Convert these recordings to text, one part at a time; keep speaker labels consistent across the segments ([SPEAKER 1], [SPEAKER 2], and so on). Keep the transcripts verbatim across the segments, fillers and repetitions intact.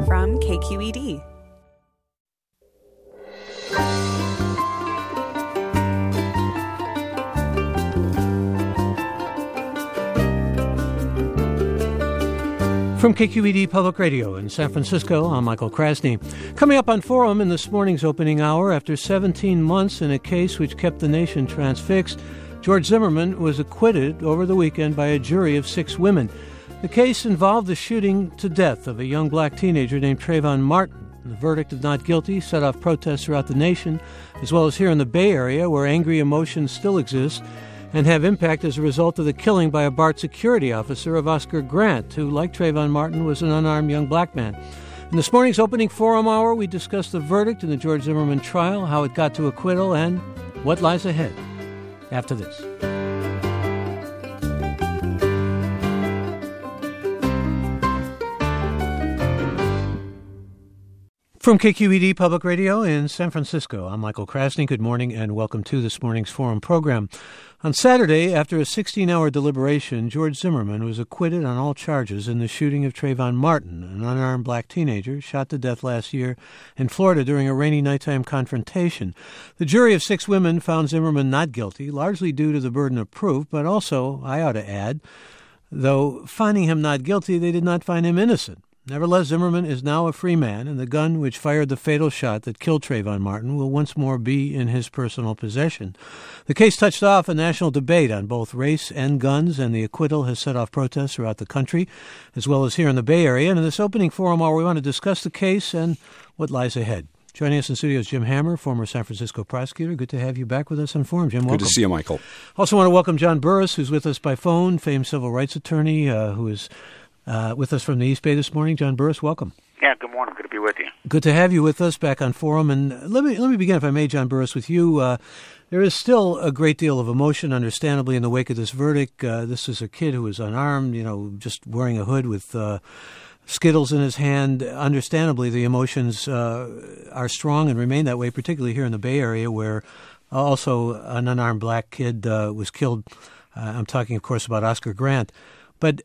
[SPEAKER 1] from K Q E D.
[SPEAKER 2] From K Q E D Public Radio in San Francisco, I'm Michael Krasny. Coming up on Forum in this morning's opening hour, after seventeen months in a case which kept the nation transfixed, George Zimmerman was acquitted over the weekend by a jury of six women. The case involved the shooting to death of a young black teenager named Trayvon Martin. The verdict of not guilty set off protests throughout the nation, as well as here in the Bay Area, where angry emotions still exist and have impact as a result of the killing by a BART security officer of Oscar Grant, who, like Trayvon Martin, was an unarmed young black man. In this morning's opening Forum Hour, we discuss the verdict in the George Zimmerman trial, how it got to acquittal, and what lies ahead after this. From K Q E D Public Radio in San Francisco, I'm Michael Krasny. Good morning and welcome to this morning's Forum program. On Saturday, after a sixteen-hour deliberation, George Zimmerman was acquitted on all charges in the shooting of Trayvon Martin, an unarmed black teenager shot to death last year in Florida during a rainy nighttime confrontation. The jury of six women found Zimmerman not guilty, largely due to the burden of proof, but also, I ought to add, though finding him not guilty, they did not find him innocent. Nevertheless, Zimmerman is now a free man, and the gun which fired the fatal shot that killed Trayvon Martin will once more be in his personal possession. The case touched off a national debate on both race and guns, and the acquittal has set off protests throughout the country, as well as here in the Bay Area. And in this opening Forum Hour, we want to discuss the case and what lies ahead. Joining us in studio is Jim Hammer, former San Francisco prosecutor. Good to have you back with us on Forum, Jim. Welcome.
[SPEAKER 3] Good to see you, Michael.
[SPEAKER 2] Also want to welcome John Burris, who's with us by phone, famed civil rights attorney, uh, who is Uh, with us from the East Bay this morning. John Burris, welcome.
[SPEAKER 4] Yeah, good morning. Good to be with you.
[SPEAKER 2] Good to have you with us back on Forum. And let me let me begin, if I may, John Burris, with you. Uh, there is still a great deal of emotion, understandably, in the wake of this verdict. Uh, this is a kid who was unarmed, you know, just wearing a hood with uh, Skittles in his hand. Understandably, the emotions uh, are strong and remain that way, particularly here in the Bay Area, where also an unarmed black kid uh, was killed. Uh, I'm talking, of course, about Oscar Grant. But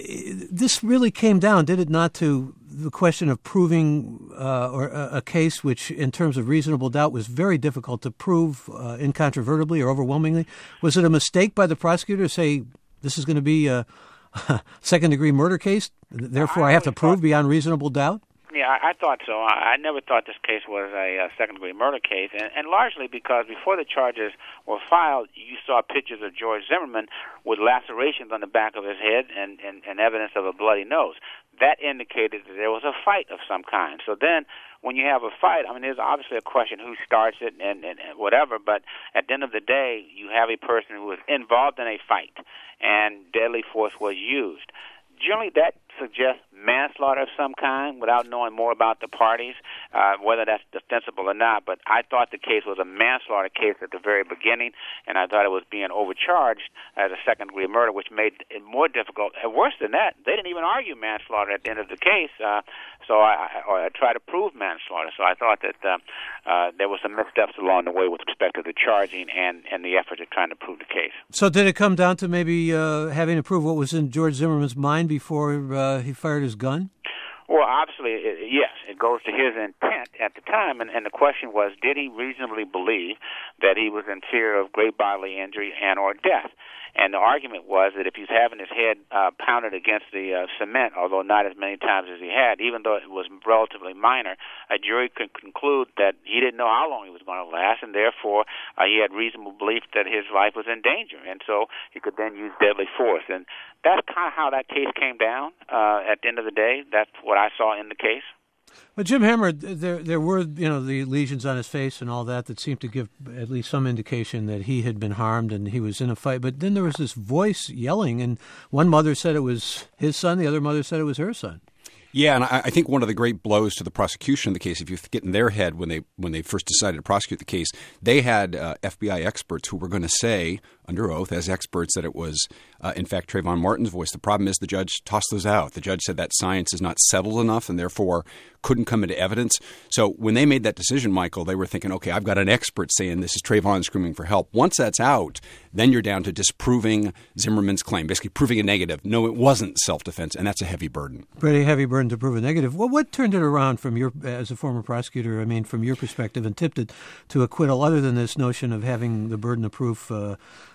[SPEAKER 2] this really came down, did it not, to the question of proving uh, or a, a case which, in terms of reasonable doubt, was very difficult to prove uh, incontrovertibly or overwhelmingly? Was it a mistake by the prosecutor to say this is going to be a second-degree murder case, therefore I, I have to prove beyond reasonable doubt?
[SPEAKER 4] Yeah, I, I thought so. I, I never thought this case was a, a second-degree murder case, and, and largely because before the charges were filed, you saw pictures of George Zimmerman with lacerations on the back of his head and, and, and evidence of a bloody nose. That indicated that there was a fight of some kind. So then, when you have a fight, I mean, there's obviously a question who starts it and, and, and whatever, but at the end of the day, you have a person who was involved in a fight, and deadly force was used. Generally, that suggests manslaughter of some kind without knowing more about the parties, uh, whether that's defensible or not. But I thought the case was a manslaughter case at the very beginning, and I thought it was being overcharged as a second-degree murder, which made it more difficult. And worse than that, they didn't even argue manslaughter at the end of the case, uh, so I, I, I tried to prove manslaughter. So I thought that uh, uh, there were some missteps along the way with respect to the charging and, and the effort of trying to prove the case.
[SPEAKER 2] So did it come down to maybe uh, having to prove what was in George Zimmerman's mind before uh, he fired his gun?
[SPEAKER 4] Well, obviously, it, yes, it goes to his intent at the time, and, and the question was, did he reasonably believe that he was in fear of great bodily injury and or death? And the argument was that if he's having his head uh, pounded against the uh, cement, although not as many times as he had, even though it was relatively minor, a jury could conclude that he didn't know how long he was going to last, and therefore uh, he had reasonable belief that his life was in danger, and so he could then use deadly force. And that's kind of how that case came down. Uh, at the end of the day, that's what I saw in the case.
[SPEAKER 2] But Jim Hammer, there there were, you know, the lesions on his face and all that that seemed to give at least some indication that he had been harmed and he was in a fight. But then there was this voice yelling, and one mother said it was his son, the other mother said it was her son.
[SPEAKER 3] Yeah, and I, I think one of the great blows to the prosecution of the case, if you get in their head when they when they first decided to prosecute the case, they had uh, F B I experts who were going to say, under oath, as experts, that it was Uh, in fact, Trayvon Martin's voice. The problem is the judge tossed those out. The judge said that science is not settled enough and therefore couldn't come into evidence. So when they made that decision, Michael, they were thinking, okay, I've got an expert saying this is Trayvon screaming for help. Once that's out, then you're down to disproving Zimmerman's claim, basically proving a negative. No, it wasn't self-defense, and that's a heavy burden.
[SPEAKER 2] Pretty heavy burden to prove a negative. Well, what turned it around from your, as a former prosecutor, I mean, from your perspective, and tipped it to acquittal, other than this notion of having the burden of proof uh,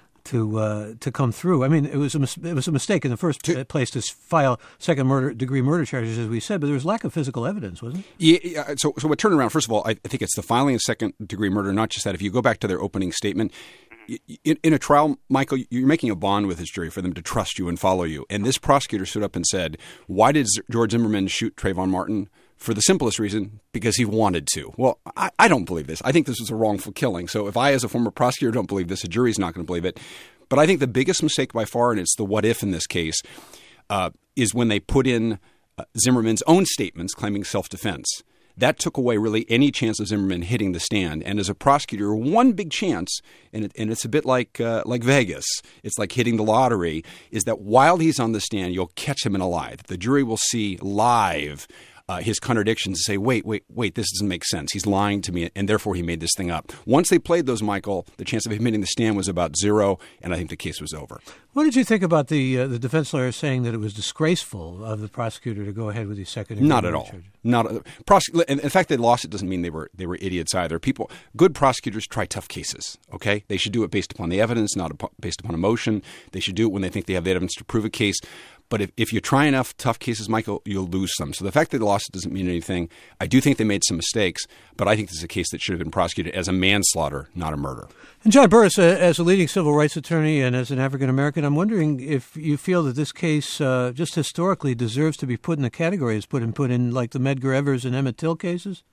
[SPEAKER 2] to uh, to come through? I mean, it was a mis- it was a mistake in the first to, place to file second murder degree murder charges, as we said, but there was lack of physical evidence, wasn't it?
[SPEAKER 3] Yeah. yeah so, so what turned around? First of all, I, I think it's the filing of second degree murder. Not just that. If you go back to their opening statement, in, in a trial, Michael, you're making a bond with this jury for them to trust you and follow you. And this prosecutor stood up and said, "Why did George Zimmerman shoot Trayvon Martin?" For the simplest reason, because he wanted to. Well, I, I don't believe this. I think this was a wrongful killing. So if I, as a former prosecutor, don't believe this, a jury's not going to believe it. But I think the biggest mistake by far, and it's the what if in this case, uh, is when they put in uh, Zimmerman's own statements claiming self-defense. That took away really any chance of Zimmerman hitting the stand. And as a prosecutor, one big chance, and, it, and it's a bit like uh, like Vegas, it's like hitting the lottery, is that while he's on the stand, you'll catch him in a lie. The jury will see live Uh, his contradictions and say, wait, wait, wait, this doesn't make sense. He's lying to me, and therefore he made this thing up. Once they played those, Michael, the chance of him hitting the stand was about zero, and I think the case was over.
[SPEAKER 2] What did you think about the uh, the defense lawyer saying that it was disgraceful of the prosecutor to go ahead with these second degree
[SPEAKER 3] Not at all. Charges? Not uh, prosec- in, in fact, they lost. It doesn't mean they were they were idiots either. People, good prosecutors try tough cases. Okay, they should do it based upon the evidence, not ap- based upon emotion. They should do it when they think they have the evidence to prove a case. But if, if you try enough tough cases, Michael, you'll lose some. So the fact that they lost it doesn't mean anything. I do think they made some mistakes, but I think this is a case that should have been prosecuted as a manslaughter, not a murder.
[SPEAKER 2] And John Burris, uh, as a leading civil rights attorney and as an African-American, I'm wondering if you feel that this case uh, just historically deserves to be put in the category as put in, put in like the Medgar Evers and Emmett Till cases?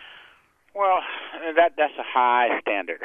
[SPEAKER 4] Well, that that's a high standard.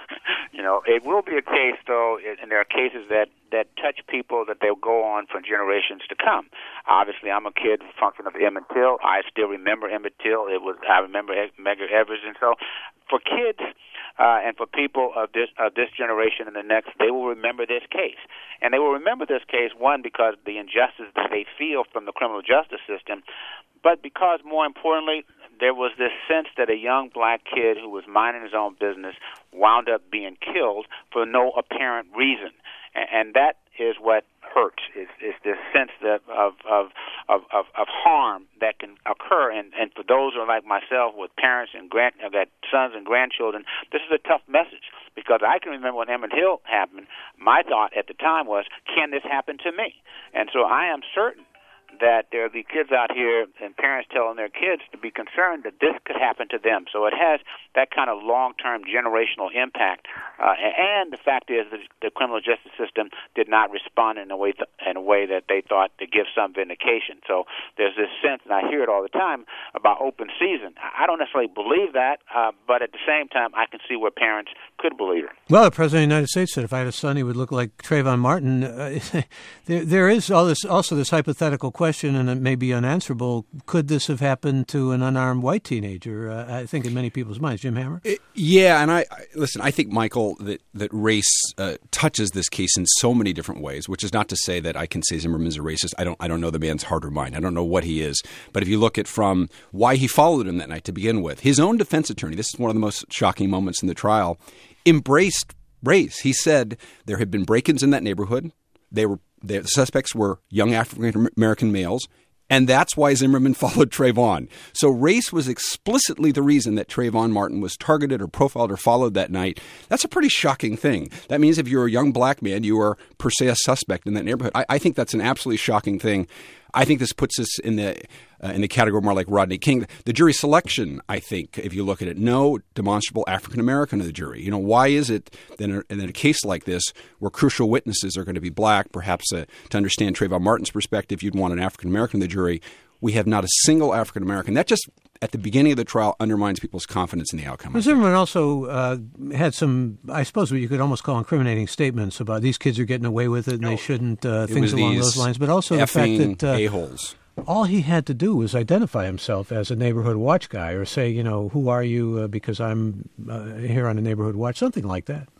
[SPEAKER 4] You know, it will be a case, though, and there are cases that, that touch people that they'll go on for generations to come. Obviously, I'm a kid function of Emmett Till. I still remember Emmett Till. It was I remember Medgar Evers, and so for kids uh, and for people of this of this generation and the next, they will remember this case, and they will remember this case one because of the injustice that they feel from the criminal justice system, but because more importantly, there was this sense that a young black kid who was minding his own business wound up being killed for no apparent reason. And, and that is what hurts, is, is this sense that of, of, of, of, of harm that can occur. And, and for those who are like myself with parents and grand, uh, got sons and grandchildren, this is a tough message. Because I can remember when Emmett Till happened, my thought at the time was, can this happen to me? And so I am certain that there will be kids out here and parents telling their kids to be concerned that this could happen to them. So it has that kind of long-term generational impact. Uh, and the fact is that the criminal justice system did not respond in a way th- in a way that they thought to give some vindication. So there's this sense, and I hear it all the time, about open season. I don't necessarily believe that, uh, but at the same time, I can see where parents could believe it.
[SPEAKER 2] Well, the President of the United States said if I had a son, he would look like Trayvon Martin. Uh, there, there is all this, also this hypothetical question, and it may be unanswerable. Could this have happened to an unarmed white teenager? Uh, I think in many people's minds. Jim Hammer?
[SPEAKER 3] It, yeah, and I, I listen, I think, Michael, that, that race uh, touches this case in so many different ways, which is not to say that I can say Zimmerman's a racist. I don't I don't know the man's heart or mind. I don't know what he is. But if you look at from why he followed him that night to begin with, his own defense attorney, this is one of the most shocking moments in the trial, embraced race. He said there had been break-ins in that neighborhood. They were the suspects were young African-American males, and that's why Zimmerman followed Trayvon. So race was explicitly the reason that Trayvon Martin was targeted or profiled or followed that night. That's a pretty shocking thing. That means if you're a young black man, you are per se a suspect in that neighborhood. I, I think that's an absolutely shocking thing. I think this puts us in the uh, in the category more like Rodney King. The jury selection, I think, if you look at it, no demonstrable African American in the jury. You know, why is it that in a, in a case like this, where crucial witnesses are going to be black, perhaps uh, to understand Trayvon Martin's perspective, you'd want an African American in the jury. We have not a single African American. That just, at the beginning of the trial, undermines people's confidence in the outcome.
[SPEAKER 2] Well, Zimmerman also uh, had some, I suppose what you could almost call incriminating statements about these kids are getting away with it and no, they shouldn't, uh, things along those lines. But also the fact that uh,
[SPEAKER 3] a-holes.
[SPEAKER 2] all he had to do was identify himself as a neighborhood watch guy or say, you know, who are you uh, because I'm uh, here on a neighborhood watch, something like that.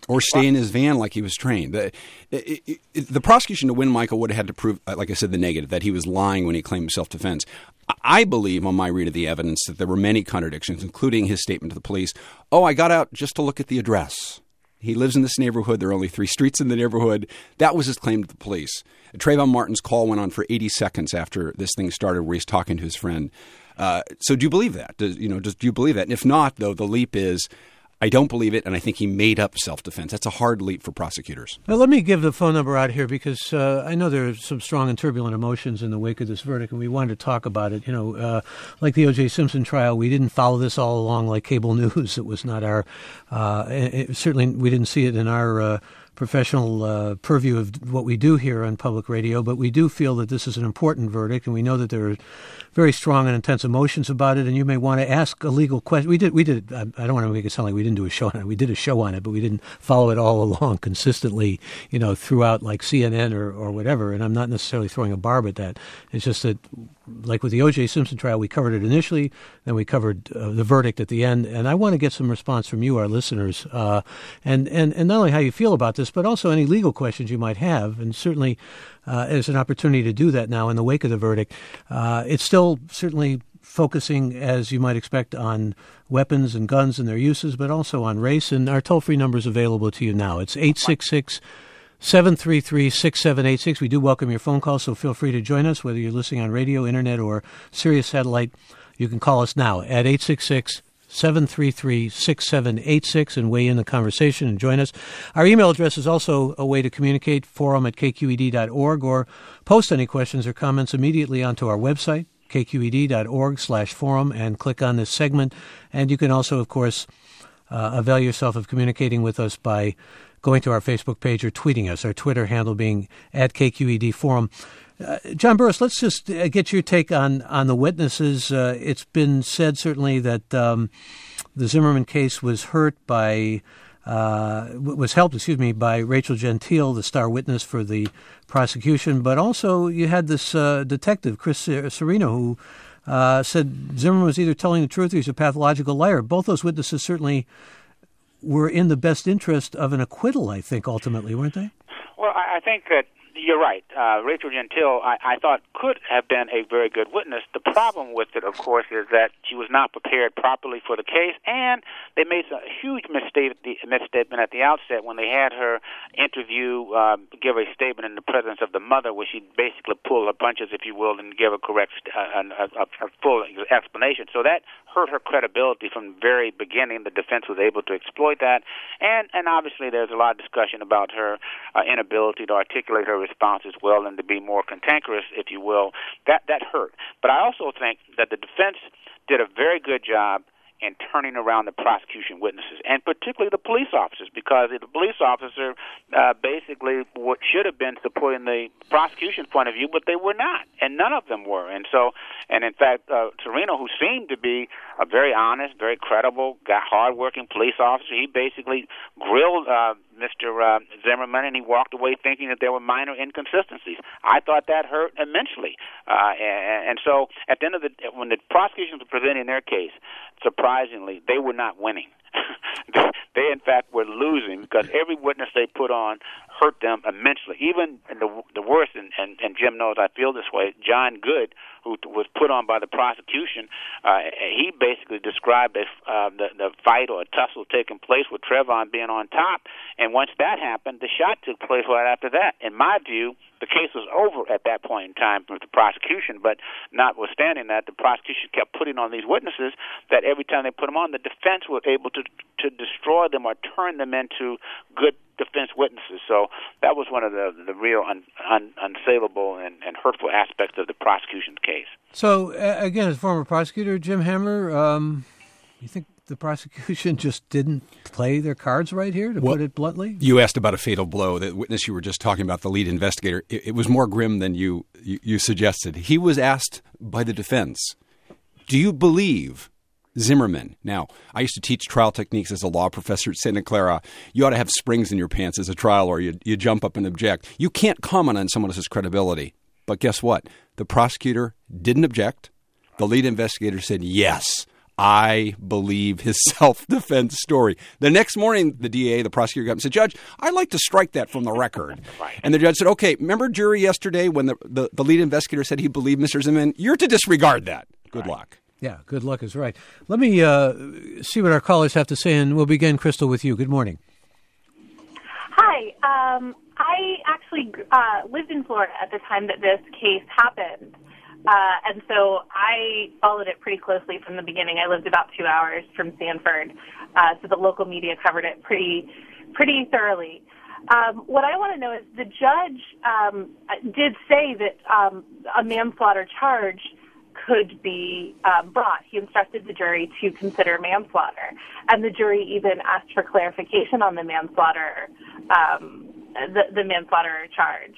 [SPEAKER 3] Or stay in his van like he was trained. The, it, it, it, the prosecution to win, Michael, would have had to prove, like I said, the negative, that he was lying when he claimed self-defense. I believe, on my read of the evidence, that there were many contradictions, including his statement to the police, oh, I got out just to look at the address. He lives in this neighborhood. There are only three streets in the neighborhood. That was his claim to the police. Trayvon Martin's call went on for eighty seconds after this thing started, where he's talking to his friend. Uh, so do you believe that? Does, you know, does, do you believe that? And if not, though, the leap is, I don't believe it, and I think he made up self-defense. That's a hard leap for prosecutors.
[SPEAKER 2] Now, let me give the phone number out here because uh, I know there are some strong and turbulent emotions in the wake of this verdict, and we wanted to talk about it. You know, uh, like the O J. Simpson trial, we didn't follow this all along like cable news. It was not our uh, – it, certainly we didn't see it in our uh, professional uh, purview of what we do here on public radio, but we do feel that this is an important verdict, and we know that there are very strong and intense emotions about it, and you may want to ask a legal question. We did, we did. I don't want to make it sound like we didn't do a show on it. We did a show on it, but we didn't follow it all along consistently, you know, throughout like C N N or, or whatever. And I'm not necessarily throwing a barb at that. It's just that, like with the O J. Simpson trial, we covered it initially, then we covered uh, the verdict at the end. And I want to get some response from you, our listeners, uh, and, and, and not only how you feel about this, but also any legal questions you might have. And certainly uh, there's an opportunity to do that now in the wake of the verdict. Uh, it's still certainly focusing, as you might expect, on weapons and guns and their uses, but also on race. And our toll-free number is available to you now. It's eight six six, seven three three, six seven eight six. We do welcome your phone calls, so feel free to join us, whether you're listening on radio, internet, or Sirius Satellite. You can call us now at eight six six, seven three three, six seven eight six and weigh in the conversation and join us. Our email address is also a way to communicate, forum at k q e d dot org, or post any questions or comments immediately onto our website, k q e d dot org slash forum, and click on this segment. And you can also, of course, uh, avail yourself of communicating with us by going to our Facebook page or tweeting us, our Twitter handle being at K Q E D Forum. Uh, John Burris, let's just uh, get your take on, on the witnesses. Uh, it's been said certainly that um, the Zimmerman case was hurt by, uh, was helped, excuse me, by Rachel Gentile, the star witness for the prosecution. But also you had this uh, detective, Chris Serino, who uh, said Zimmerman was either telling the truth or he's a pathological liar. Both those witnesses certainly were in the best interest of an acquittal, I think, ultimately, weren't they?
[SPEAKER 4] Well, I think that you're right. Uh, Rachel Gentile, I, I thought, could have been a very good witness. The problem with it, of course, is that she was not prepared properly for the case, and they made a huge misstatement, misstatement at the outset when they had her interview, uh, give a statement in the presence of the mother, where she basically pulled her punches, if you will, and give a correct, uh, a, a, a full explanation. So that hurt her credibility from the very beginning. The defense was able to exploit that, and and obviously there's a lot of discussion about her uh, inability to articulate her response as well and to be more cantankerous, if you will. That that hurt. But I also think that the defense did a very good job in turning around the prosecution witnesses, and particularly the police officers, because the police officer uh, basically what should have been supporting the prosecution point of view, but they were not, and none of them were. And so, and in fact, uh, Serino, who seemed to be a very honest, very credible, got hardworking police officer, he basically grilled uh, Mister Uh, Zimmerman, and he walked away thinking that there were minor inconsistencies. I thought that hurt immensely. Uh, and, and so at the end of the day, when the prosecution was presenting their case, surprisingly, they were not winning. they, they, in fact, were losing because every witness they put on hurt them immensely. Even in the, the worst, and, and, and Jim knows I feel this way, John Good, who was put on by the prosecution, uh, he basically described a, uh, the, the fight or a tussle taking place with Trayvon being on top. And once that happened, the shot took place right after that. In my view, the case was over at that point in time with the prosecution, but notwithstanding that, the prosecution kept putting on these witnesses that every time they put them on, the defense was able to to destroy them or turn them into good defense witnesses. So that was one of the the real un, un, unsaleable and, and hurtful aspects of the prosecution's case.
[SPEAKER 2] So, uh, again, as former prosecutor, Jim Hammer, um, you think the prosecution just didn't play their cards right here, to well, put it bluntly?
[SPEAKER 3] You asked about a fatal blow. The witness you were just talking about, the lead investigator, it, it was more grim than you, you, you suggested. He was asked by the defense, do you believe Zimmerman? Now, I used to teach trial techniques as a law professor at Santa Clara. You ought to have springs in your pants as a trial lawyer. You, you jump up and object. You can't comment on someone else's credibility. But guess what? The prosecutor didn't object. The lead investigator said, yes, I believe his self-defense story. The next morning, the D A, the prosecutor, got up and said, Judge, I'd like to strike that from the record.
[SPEAKER 4] Right.
[SPEAKER 3] And the judge said, okay, remember jury yesterday when the, the, the lead investigator said he believed Mister Zimmerman? You're to disregard that. Good
[SPEAKER 4] right.
[SPEAKER 3] luck.
[SPEAKER 2] Yeah, good luck is right. Let me uh, see what our callers have to say, and we'll begin, Crystal, with you. Good morning.
[SPEAKER 1] Hi. Um, I actually uh, lived in Florida at the time that this case happened. Uh, and so I followed it pretty closely from the beginning. I lived about two hours from Sanford, uh, so the local media covered it pretty, pretty thoroughly. Um, what I want to know is the judge um, did say that um, a manslaughter charge could be um, brought. He instructed the jury to consider manslaughter, and the jury even asked for clarification on the manslaughter, um, the, the manslaughter charge.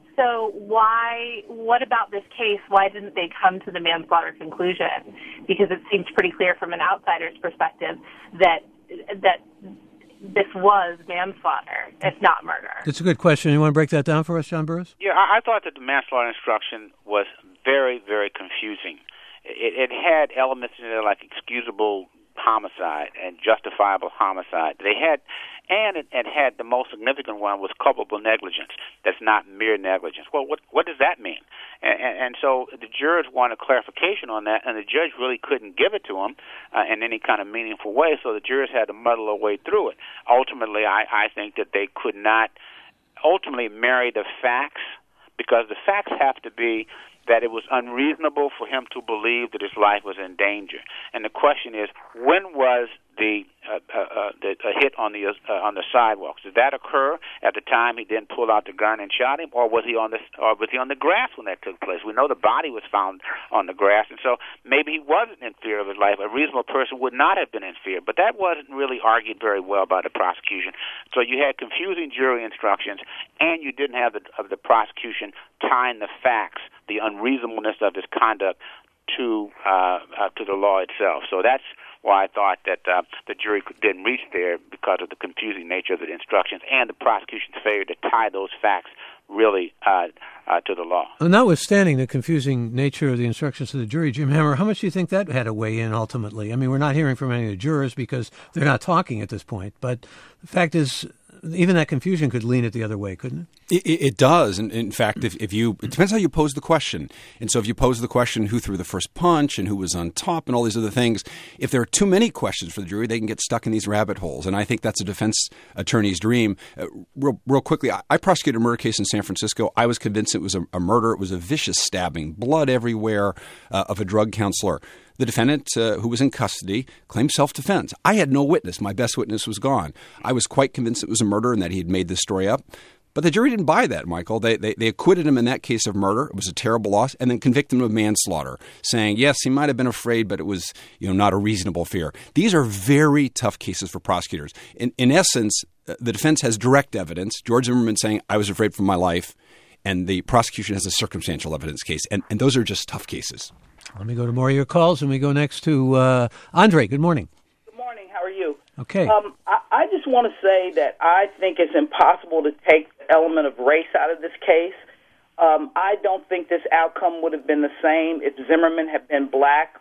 [SPEAKER 1] So why, what about this case, why didn't they come to the manslaughter conclusion? Because it seems pretty clear from an outsider's perspective that that this was manslaughter, if not murder.
[SPEAKER 2] It's a good question. You want to break that down for us, John Burroughs?
[SPEAKER 4] Yeah, I, I thought that the manslaughter instruction was very, very confusing. It, it had elements in there like excusable homicide and justifiable homicide. They had, and it, it had the most significant one was culpable negligence. That's not mere negligence. Well, what what does that mean? And, and, and so the jurors wanted clarification on that, and the judge really couldn't give it to them uh, in any kind of meaningful way. So the jurors had to muddle their way through it. Ultimately, I, I think that they could not ultimately marry the facts, because the facts have to be that it was unreasonable for him to believe that his life was in danger. And the question is, when was the uh, uh, uh, the uh, hit on the uh, on the sidewalks? Did that occur at the time he then pulled out the gun and shot him, or was he on the or was he on the grass when that took place? We know the body was found on the grass, and so maybe he wasn't in fear of his life. A reasonable person would not have been in fear, but that wasn't really argued very well by the prosecution. So you had confusing jury instructions, and you didn't have the of the prosecution tying the facts, the unreasonableness of his conduct, to uh, uh, to the law itself. So that's why I thought that uh, the jury didn't reach there, because of the confusing nature of the instructions and the prosecution's failure to tie those facts really uh, uh, to the law.
[SPEAKER 2] Well, notwithstanding the confusing nature of the instructions to the jury, Jim Hammer, how much do you think that had to weigh in ultimately? I mean, we're not hearing from any of the jurors because they're not talking at this point, but the fact is, even that confusion could lean it the other way, couldn't it?
[SPEAKER 3] It, it does. And in fact, if, if you, it depends how you pose the question. And so if you pose the question, who threw the first punch and who was on top and all these other things, if there are too many questions for the jury, they can get stuck in these rabbit holes. And I think that's a defense attorney's dream. Uh, real, real quickly, I, I prosecuted a murder case in San Francisco. I was convinced it was a, a murder. It was a vicious stabbing, blood everywhere, uh, of a drug counselor. The defendant, uh, who was in custody, claimed self-defense. I had no witness. My best witness was gone. I was quite convinced it was a murder and that he had made this story up. But the jury didn't buy that, Michael. They, they they acquitted him in that case of murder. It was a terrible loss, and then convicted him of manslaughter, saying, yes, he might have been afraid, but it was, you know, not a reasonable fear. These are very tough cases for prosecutors. In, in essence, the defense has direct evidence. George Zimmerman saying, I was afraid for my life, and the prosecution has a circumstantial evidence case. And, and those are just tough cases.
[SPEAKER 2] Let me go to more of your calls, and we go next to uh, Andre. Good morning.
[SPEAKER 5] Good morning. How are you?
[SPEAKER 2] Okay.
[SPEAKER 5] Um, I, I just want to say that I think it's impossible to take the element of race out of this case. Um, I don't think this outcome would have been the same if Zimmerman had been black,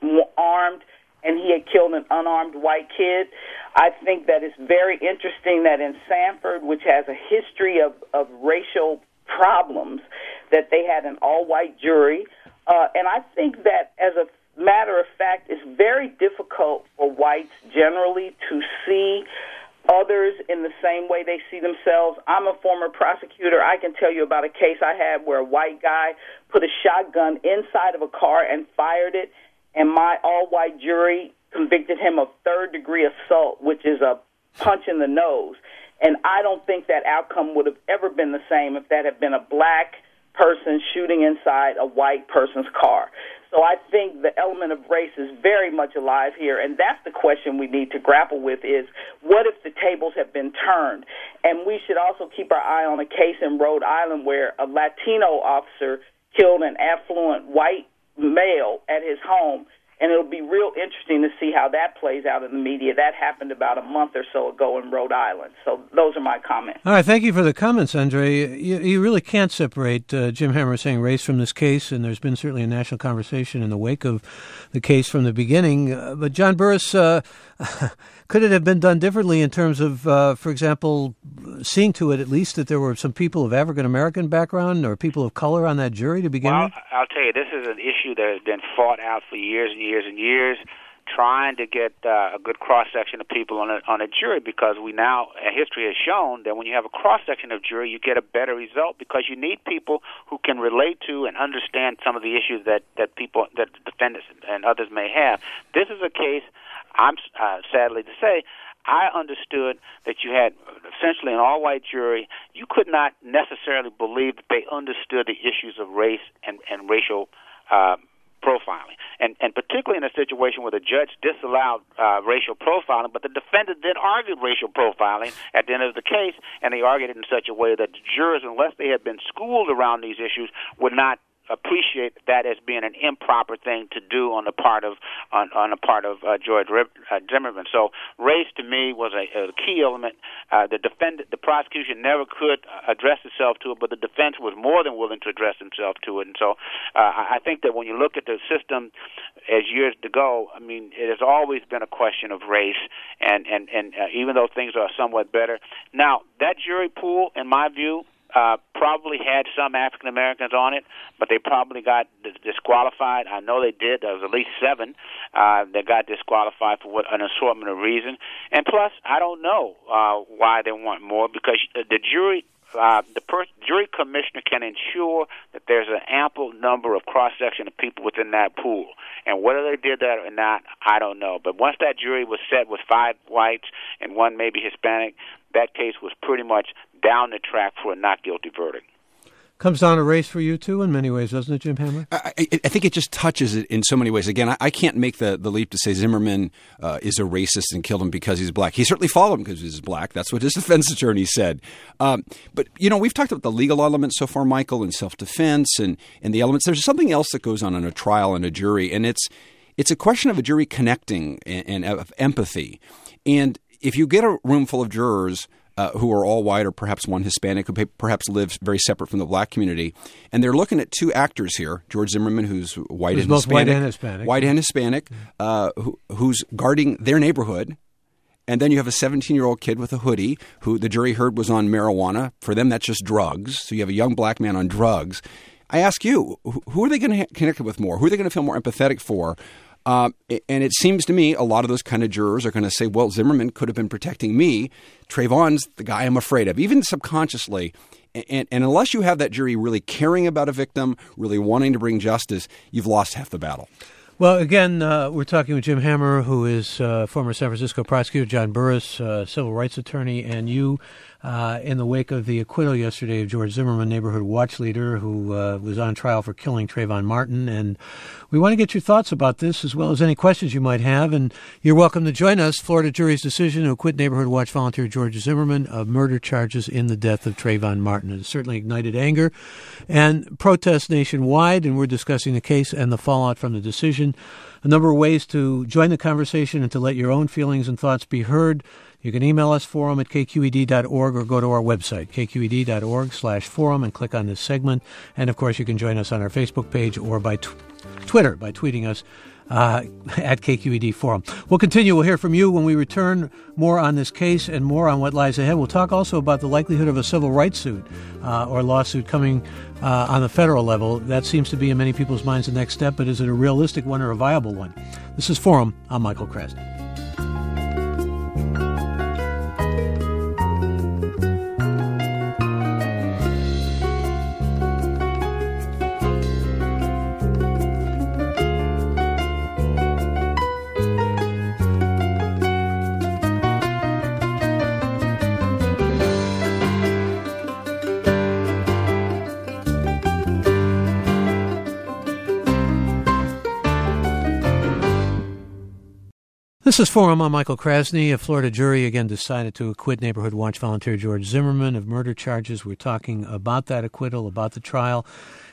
[SPEAKER 5] armed, and he had killed an unarmed white kid. I think that it's very interesting that in Sanford, which has a history of, of racial problems, that they had an all-white jury. Uh, and I think that, as a matter of fact, it's very difficult for whites generally to see others in the same way they see themselves. I'm a former prosecutor. I can tell you about a case I had where a white guy put a shotgun inside of a car and fired it, and my all-white jury convicted him of third-degree assault, which is a punch in the nose. And I don't think that outcome would have ever been the same if that had been a black person shooting inside a white person's car. So I think the element of race is very much alive here, and that's the question we need to grapple with is, what if the tables have been turned? And we should also keep our eye on a case in Rhode Island where a Latino officer killed an affluent white male at his home, and it'll be real interesting to see how that plays out in the media. That happened about a month or so ago in Rhode Island. So those are my comments.
[SPEAKER 2] All right, thank you for the comments, Andre. You, you really can't separate uh, Jim Hammer saying race from this case, and there's been certainly a national conversation in the wake of the case from the beginning. Uh, but John Burris, uh, could it have been done differently in terms of, uh, for example, seeing to it at least that there were some people of African-American background or people of color on that jury to begin
[SPEAKER 4] well,
[SPEAKER 2] with?
[SPEAKER 4] I'll tell you, this is an issue that has been fought out for years and years and years, trying to get uh, a good cross-section of people on a, on a jury, because we now, uh, history has shown that when you have a cross-section of jury, you get a better result because you need people who can relate to and understand some of the issues that, that people, that defendants and others may have. This is a case, I'm uh, sadly to say, I understood that you had essentially an all-white jury. You could not necessarily believe that they understood the issues of race and, and racial uh, profiling, and, and particularly in a situation where the judge disallowed uh, racial profiling, but the defendant then argued racial profiling at the end of the case, and they argued it in such a way that the jurors, unless they had been schooled around these issues, would not appreciate that as being an improper thing to do on the part of on, on the part of uh, George uh, Zimmerman. So race to me was a, a key element. Uh, the defendant, the prosecution never could address itself to it, but the defense was more than willing to address himself to it. And so uh, I think that when you look at the system as years to go, I mean, it has always been a question of race, and and and uh, even though things are somewhat better now, that jury pool, in my view, Uh, probably had some African Americans on it, but they probably got dis- disqualified. I know they did. There was at least seven uh, that got disqualified for what, an assortment of reasons. And plus, I don't know uh, why they want more, because the jury, uh, the per- jury commissioner can ensure that there's an ample number of cross-section of people within that pool. And whether they did that or not, I don't know. But once that jury was set with five whites and one maybe Hispanic, that case was pretty much down the track for a not guilty verdict.
[SPEAKER 2] Comes down to race for you, too, in many ways, doesn't it, Jim Hammer?
[SPEAKER 3] I, I, I think it just touches it in so many ways. Again, I, I can't make the, the leap to say Zimmerman uh, is a racist and killed him because he's black. He certainly followed him because he's black. That's what his defense attorney said. Um, but, you know, we've talked about the legal elements so far, Michael, and self-defense and, and the elements. There's something else that goes on in a trial and a jury, and it's it's a question of a jury connecting and, and of empathy. And if you get a room full of jurors Uh, who are all white or perhaps one Hispanic who perhaps lives very separate from the black community. And they're looking at two actors here, George Zimmerman, who's white
[SPEAKER 2] who's
[SPEAKER 3] and
[SPEAKER 2] both
[SPEAKER 3] Hispanic.
[SPEAKER 2] white and Hispanic.
[SPEAKER 3] White and Hispanic, uh, who, who's guarding their neighborhood. And then you have a seventeen-year-old kid with a hoodie who the jury heard was on marijuana. For them, that's just drugs. So you have a young black man on drugs. I ask you, who are they going to ha- connect with more? Who are they going to feel more empathetic for? Um, and it seems to me a lot of those kind of jurors are going to say, well, Zimmerman could have been protecting me. Trayvon's the guy I'm afraid of, even subconsciously. And, and unless you have that jury really caring about a victim, really wanting to bring justice, you've lost half the battle.
[SPEAKER 2] Well, again, uh, we're talking with Jim Hammer, who is uh, former San Francisco prosecutor, John Burris, uh, civil rights attorney, and you, uh, in the wake of the acquittal yesterday of George Zimmerman, neighborhood watch leader, who uh, was on trial for killing Trayvon Martin. And we want to get your thoughts about this, as well as any questions you might have. And you're welcome to join us. Florida jury's decision to acquit neighborhood watch volunteer George Zimmerman of murder charges in the death of Trayvon Martin. It has certainly ignited anger and protests nationwide, and we're discussing the case and the fallout from the decision. A number of ways to join the conversation and to let your own feelings and thoughts be heard. You can email us, forum at k q e d dot org, or go to our website, k q e d dot org slash forum, and click on this segment. And, of course, you can join us on our Facebook page or by t- Twitter by tweeting us uh, at K Q E D Forum. We'll continue. We'll hear from you when we return, more on this case and more on what lies ahead. We'll talk also about the likelihood of a civil rights suit uh, or lawsuit coming uh, on the federal level. That seems to be in many people's minds the next step, but is it a realistic one or a viable one? This is Forum. I'm Michael Krasny. This is Forum. I'm Michael Krasny. A Florida jury again decided to acquit neighborhood watch volunteer George Zimmerman of murder charges. We're talking about that acquittal, about the trial,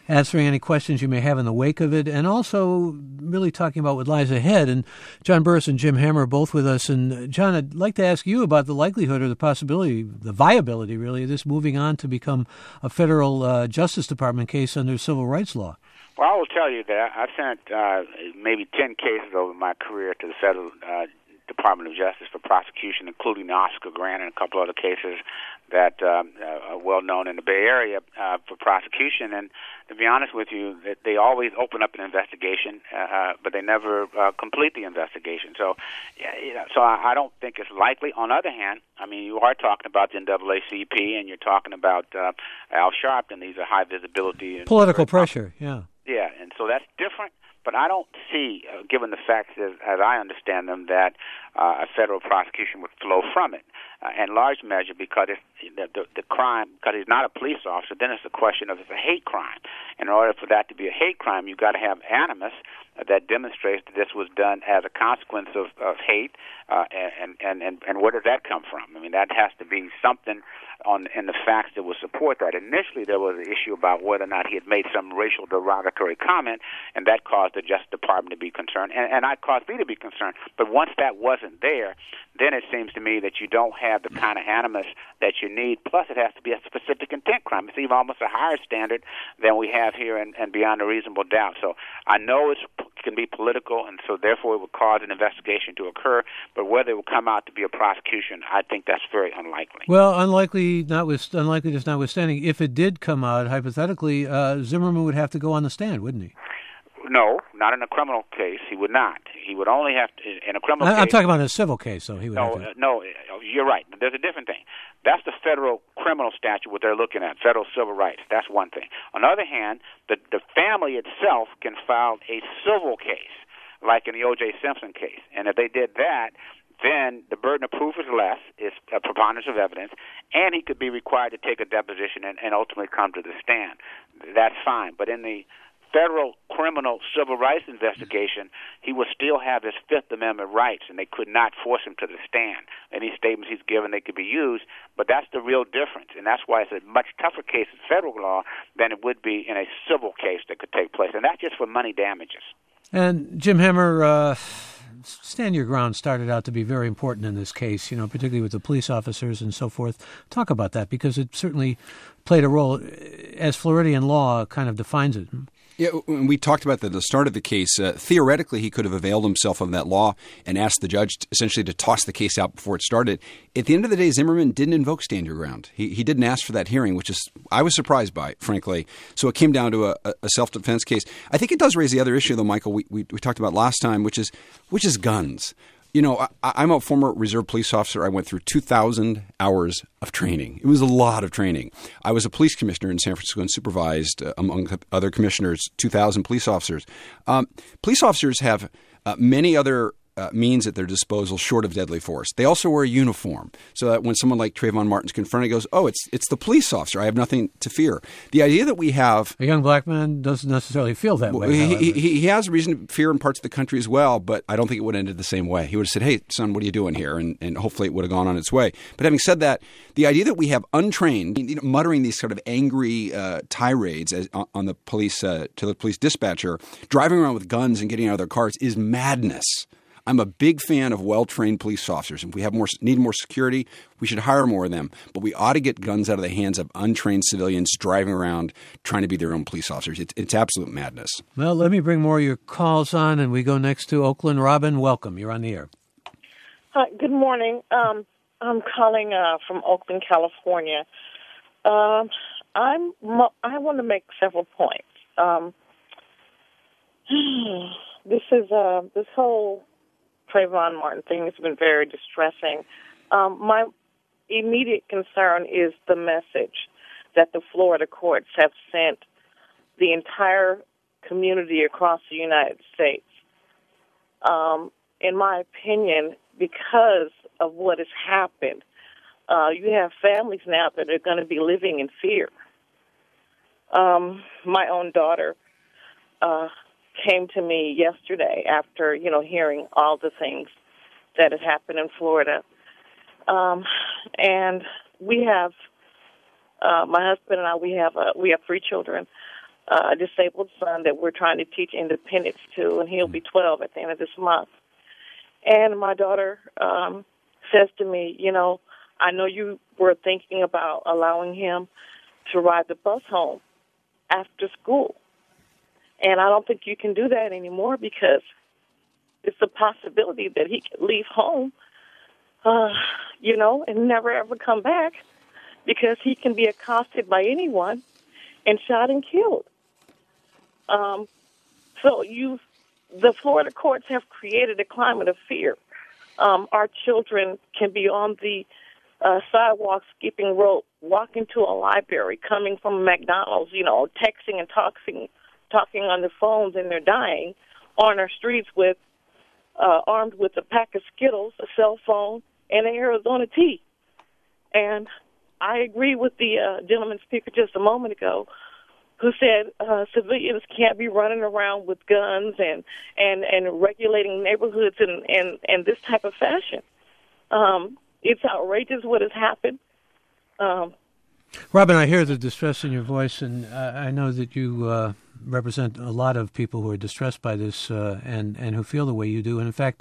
[SPEAKER 2] answering any questions you may have in the wake of it, and also really talking about what lies ahead. And John Burris and Jim Hammer are both with us. And John, I'd like to ask you about the likelihood or the possibility, the viability, really, of this moving on to become a federal uh, Justice Department case under civil rights law.
[SPEAKER 4] Well, I will tell you that I've sent uh, maybe ten cases over my career to the federal uh, Department of Justice for prosecution, including the Oscar Grant and a couple other cases that um, uh, are well known in the Bay Area uh, for prosecution. And to be honest with you, that they always open up an investigation, uh, but they never uh, complete the investigation. So, yeah, you know, so I, I don't think it's likely. On the other hand, I mean, you are talking about the N double A C P, and you're talking about uh, Al Sharpton. These are high visibility and
[SPEAKER 2] political pressure. Yeah,
[SPEAKER 4] yeah, and so that's different. But I don't see, uh, given the facts as, as I understand them, that uh, a federal prosecution would flow from it, uh, in large measure because it's, the, the, the crime, because he's not a police officer, then it's a question of it's a hate crime. In order for that to be a hate crime, you've got to have animus uh, that demonstrates that this was done as a consequence of, of hate, uh, and, and, and, and where does that come from? I mean, that has to be something on in the facts that would support that. Initially, there was an issue about whether or not he had made some racial derogatory comment, and that caused the Justice Department to be concerned, and, and that caused me to be concerned. But once that wasn't there, then it seems to me that you don't have the kind of animus that you need. Plus, it has to be a specific intent crime. It's even almost a higher standard than we have here and, and beyond a reasonable doubt. So I know it's, it can be political, and so therefore it would cause an investigation to occur, but whether it will come out to be a prosecution, I think that's very unlikely.
[SPEAKER 2] Well, unlikely, notwith- unlikely just notwithstanding, if it did come out, hypothetically, uh, Zimmerman would have to go on the stand, wouldn't he?
[SPEAKER 4] No, not in a criminal case. He would not. He would only have to, in a criminal
[SPEAKER 2] I,
[SPEAKER 4] case.
[SPEAKER 2] I'm talking about a civil case, so he would
[SPEAKER 4] no,
[SPEAKER 2] have to.
[SPEAKER 4] Uh, no, you're right. There's a different thing. That's the federal criminal statute, what they're looking at, federal civil rights. That's one thing. On the other hand, the, the family itself can file a civil case, like in the O J Simpson case. And if they did that, then the burden of proof is less, it's a preponderance of evidence, and he could be required to take a deposition and, and ultimately come to the stand. That's fine. But in the federal criminal civil rights investigation, he will still have his Fifth Amendment rights, and they could not force him to the stand. Any statements he's given, they could be used, but that's the real difference, and that's why it's a much tougher case in federal law than it would be in a civil case that could take place, and that's just for money damages.
[SPEAKER 2] And Jim Hammer, uh, stand your ground started out to be very important in this case, you know, particularly with the police officers and so forth. Talk about that, because it certainly played a role as Floridian law kind of defines it.
[SPEAKER 3] Yeah, when we talked about the, the start of the case, uh, theoretically he could have availed himself of that law and asked the judge to, essentially to toss the case out before it started. At the end of the day, Zimmerman didn't invoke stand your ground. He he didn't ask for that hearing, which is I was surprised by, frankly. So it came down to a, a self-defense case. I think it does raise the other issue, though, Michael, we, we, we talked about last time, which is which is guns. You know, I, I'm a former reserve police officer. I went through two thousand hours of training. It was a lot of training. I was a police commissioner in San Francisco and supervised, uh, among other commissioners, two thousand police officers. Um, police officers have uh, many other uh, means at their disposal short of deadly force. They also wear a uniform so that when someone like Trayvon Martin's confronted, he goes, oh, it's it's the police officer. I have nothing to fear. The idea that we have...
[SPEAKER 2] A young black man doesn't necessarily feel that way.
[SPEAKER 3] He, he, he has a reason to fear in parts of the country as well, but I don't think it would have ended the same way. He would have said, hey, son, what are you doing here? And, and hopefully it would have gone on its way. But having said that, the idea that we have untrained, you know, muttering these sort of angry uh, tirades as, on the police uh, to the police dispatcher, driving around with guns and getting out of their cars is madness. I'm a big fan of well-trained police officers. If we have more, need more security, we should hire more of them. But we ought to get guns out of the hands of untrained civilians driving around trying to be their own police officers. It's, it's absolute madness.
[SPEAKER 2] Well, let me bring more of your calls on, and we go next to Oakland. Robin, welcome. You're on the air.
[SPEAKER 6] Hi, good morning. Um, I'm calling uh, from Oakland, California. Um, I'm. I want to make several points. Um, this is uh, this whole Trayvon Martin thing has been very distressing. Um, my immediate concern is the message that the Florida courts have sent the entire community across the United States. Um, in my opinion, because of what has happened, uh, you have families now that are going to be living in fear. Um, my own daughter uh came to me yesterday after, you know, hearing all the things that had happened in Florida. Um, and we have, uh, my husband and I, we have uh, we have three children. uh, a disabled son that we're trying to teach independence to, and he'll be twelve at the end of this month. And my daughter um, says to me, you know, I know you were thinking about allowing him to ride the bus home after school. And I don't think you can do that anymore because it's a possibility that he could leave home, uh, you know, and never ever come back because he can be accosted by anyone and shot and killed. Um, so you, the Florida courts have created a climate of fear. Um, our children can be on the uh, sidewalk, skipping rope, walking to a library, coming from McDonald's, you know, texting and talking, talking on the phones, and they're dying on our streets with uh, armed with a pack of Skittles, a cell phone, and an Arizona tea. And I agree with the uh, gentleman speaker just a moment ago who said uh, civilians can't be running around with guns and, and, and regulating neighborhoods in, in, in this type of fashion. Um, it's outrageous what has happened. Um,
[SPEAKER 2] Robin, I hear the distress in your voice, and uh, I know that you uh, represent a lot of people who are distressed by this uh, and, and who feel the way you do. And in fact,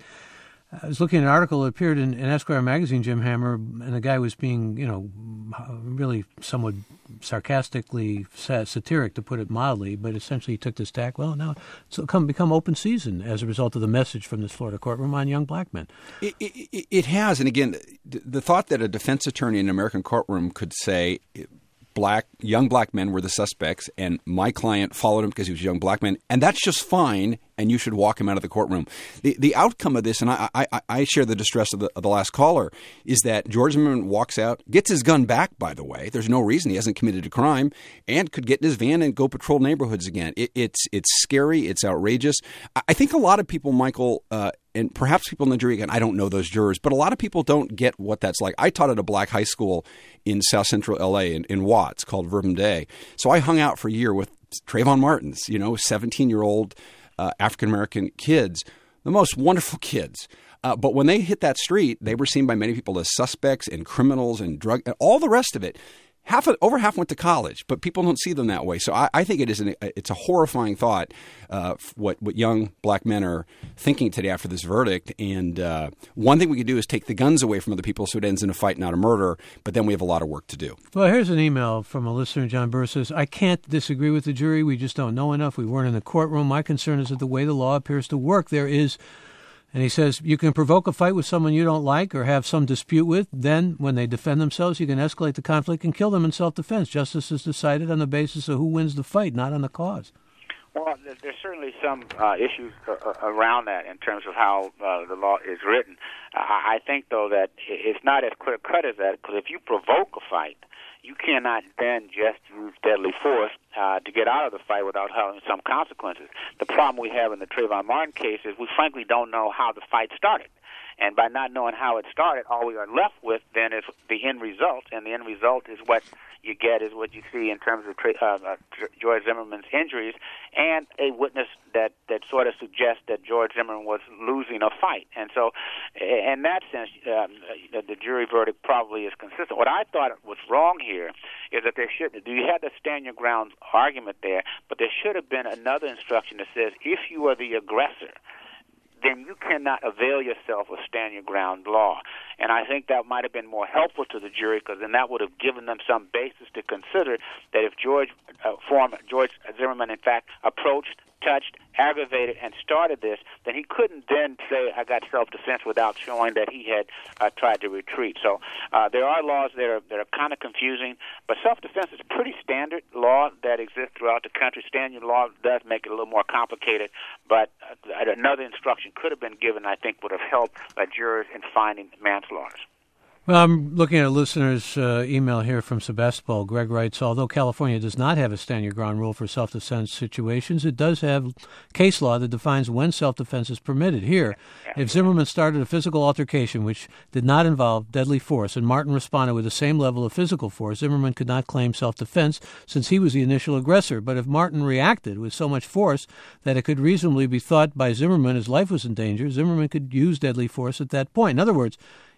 [SPEAKER 2] I was looking at an article that appeared in, in Esquire magazine, Jim Hammer, and the guy was being, you know, really somewhat sarcastically satiric, to put it mildly, but essentially he took this tack. Well, now it's come, become open season as a result of the message from this Florida courtroom on young black men.
[SPEAKER 3] It, it, it has. And again, the thought that a defense attorney in an American courtroom could say black young black men were the suspects and my client followed him because he was a young black man, and that's just fine, and you should walk him out of the courtroom. The the outcome of this, and I I, I share the distress of the, of the last caller, is that George Zimmerman walks out, gets his gun back, by the way. There's no reason. He hasn't committed a crime, and could get in his van and go patrol neighborhoods again. It, it's it's scary. It's outrageous. I think a lot of people, Michael, uh, and perhaps people in the jury, again, I don't know those jurors, but a lot of people don't get what that's like. I taught at a black high school in South Central L A in, in Watts called Verbum Day. So I hung out for a year with Trayvon Martins, you know, seventeen-year-old uh, African-American kids, the most wonderful kids. Uh, but when they hit that street, they were seen by many people as suspects and criminals and drug and all the rest of it. Half of, over half went to college, but people don't see them that way. So I, I think it is an, it's a horrifying thought uh, what what young black men are thinking today after this verdict. And uh, one thing we could do is take the guns away from other people so it ends in a fight, not a murder. But then we have a lot of work to do. Well,
[SPEAKER 2] here's an email from a listener. John Burr says, I can't disagree with the jury. We just don't know enough. We weren't in the courtroom. My concern is that the way the law appears to work, there is... And he says, you can provoke a fight with someone you don't like or have some dispute with. Then, when they defend themselves, you can escalate the conflict and kill them in self-defense. Justice is decided on the basis of who wins the fight, not on the cause.
[SPEAKER 4] Well, there's certainly some uh, issues uh, around that in terms of how uh, the law is written. I think, though, that it's not as clear-cut as that, because if you provoke a fight, you cannot then just use deadly force uh, to get out of the fight without having some consequences. The problem we have in the Trayvon Martin case is we frankly don't know how the fight started. And by not knowing how it started, all we are left with then is the end result, and the end result is what you get is what you see in terms of uh, uh, George Zimmerman's injuries and a witness that, that sort of suggests that George Zimmerman was losing a fight. And so in that sense, um, the jury verdict probably is consistent. What I thought was wrong here is that there should you had the stand your ground argument there, but there should have been another instruction that says if you are the aggressor, then you cannot avail yourself of stand your ground law. And I think that might have been more helpful to the jury, because then that would have given them some basis to consider that if George uh, form, George Zimmerman, in fact, approached, touched, aggravated, and started this, then he couldn't then say, I got self-defense without showing that he had uh, tried to retreat. So uh, there are laws that are, that are kind of confusing, but self-defense is a pretty standard law that exists throughout the country. Standard law does make it a little more complicated, but uh, another instruction could have been given, I think, would have helped uh, jurors in finding manslaughter.
[SPEAKER 2] Well, I'm looking at a listener's uh, email here from Sebastopol. Greg writes, although California does not have a stand-your-ground rule for self-defense situations, it does have case law that defines when self-defense is permitted. Here, if Zimmerman started a physical altercation which did not involve deadly force and Martin responded with the same level of physical force, Zimmerman could not claim self-defense since he was the initial aggressor. But if Martin reacted with so much force that it could reasonably be thought by Zimmerman his life was in danger, Zimmerman could use deadly force at that point. In other words,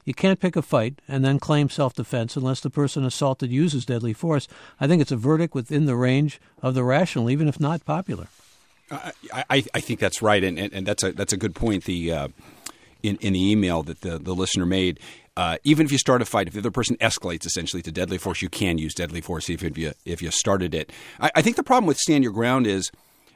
[SPEAKER 2] You can't pick a fight and then claim self-defense unless the person assaulted uses deadly force. I think it's a verdict within the range of the rational, even if not popular.
[SPEAKER 3] I, I, I think that's right, and, and, and that's a that's a good point. The uh, in in the email that the, the listener made, uh, even if you start a fight, if the other person escalates essentially to deadly force, you can use deadly force even if you if you started it. I, I think the problem with stand your ground is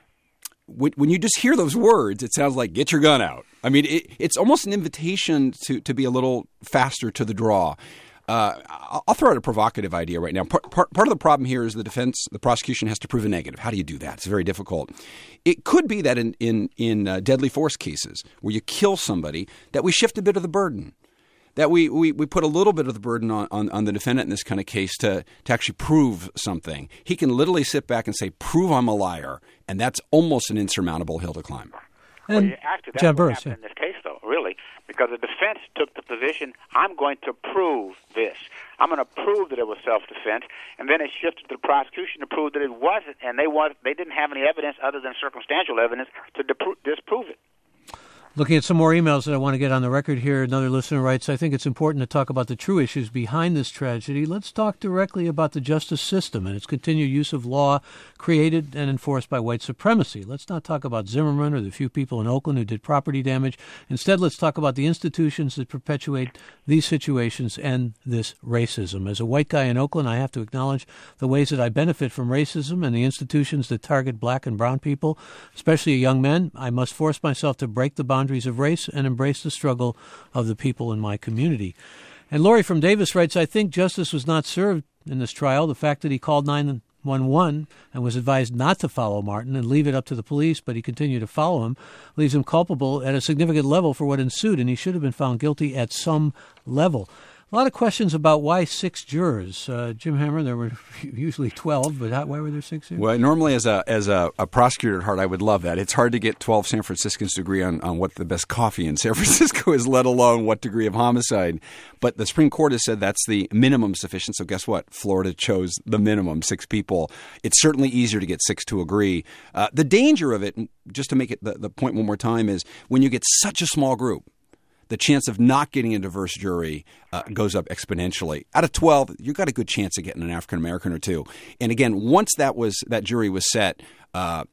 [SPEAKER 3] when, when you just hear those words, it sounds like get your gun out. I mean, it, it's almost an invitation to to be a little faster to the draw. Uh, I'll throw out a provocative idea right now. Part, part, part of the problem here is the defense, the prosecution has to prove a negative. How do you do that? It's very difficult. It could be that in in, in uh, deadly force cases where you kill somebody, that we shift a bit of the burden, that we, we, we put a little bit of the burden on, on, on the defendant in this kind of case to, to actually prove something. He can literally sit back and say, prove I'm a liar, and that's almost an insurmountable hill to climb.
[SPEAKER 2] And
[SPEAKER 4] well, actually, that's
[SPEAKER 2] John
[SPEAKER 4] what
[SPEAKER 2] Burris,
[SPEAKER 4] happened
[SPEAKER 2] yeah.
[SPEAKER 4] in this case, though, really, because the defense took the position, I'm going to prove this. I'm going to prove that it was self-defense, and then it shifted to the prosecution to prove that it wasn't, and they was they didn't have any evidence other than circumstantial evidence to dipro- disprove it.
[SPEAKER 2] Looking at some more emails that I want to get on the record here, another listener writes, I think it's important to talk about the true issues behind this tragedy. Let's talk directly about the justice system and its continued use of law created and enforced by white supremacy. Let's not talk about Zimmerman or the few people in Oakland who did property damage. Instead, let's talk about the institutions that perpetuate these situations and this racism. As a white guy in Oakland, I have to acknowledge the ways that I benefit from racism and the institutions that target black and brown people, especially young men. I must force myself to break the boundaries of race and embrace the struggle of the people in my community. And Lori from Davis writes, I think justice was not served in this trial. The fact that he called nine one one and was advised not to follow Martin and leave it up to the police, but he continued to follow him, leaves him culpable at a significant level for what ensued, and he should have been found guilty at some level. A lot of questions about why six jurors. Uh, Jim Hammer, there were usually twelve, but how, why were there six here?
[SPEAKER 3] Well, normally as a as a, a prosecutor at heart, I would love that. It's hard to get twelve San Franciscans to agree on, on what the best coffee in San Francisco is, let alone what degree of homicide. But the Supreme Court has said that's the minimum sufficient. So guess what? Florida chose the minimum, six people. It's certainly easier to get six to agree. Uh, the danger of it, just to make it the, the point one more time, is when you get such a small group, the chance of not getting a diverse jury uh, goes up exponentially. Out of twelve, you've got a good chance of getting an African-American or two. And again, once that was that jury was set, uh,